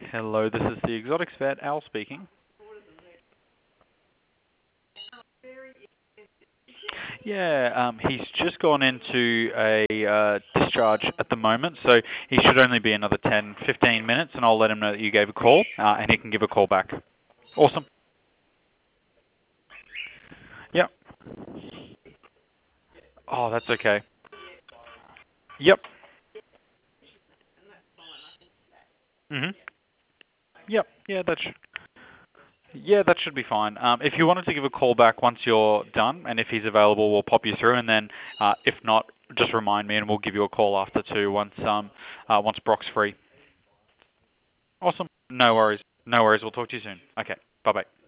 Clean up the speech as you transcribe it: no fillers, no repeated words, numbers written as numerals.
Hello, this is the Exotics Vet, Al speaking. Yeah, he's just gone into a discharge at the moment, so he should only be another 10, 15 minutes, and I'll let him know that you gave a call, and he can give a call back. Awesome. Yep. Oh, that's okay. Yep. Mhm. Yep. Yeah, that should be fine. If you wanted to give a call back once you're done, and if he's available, we'll pop you through, and then if not, just remind me, and we'll give you a call after too once Brock's free. Awesome. No worries. No worries. We'll talk to you soon. Okay. Bye bye.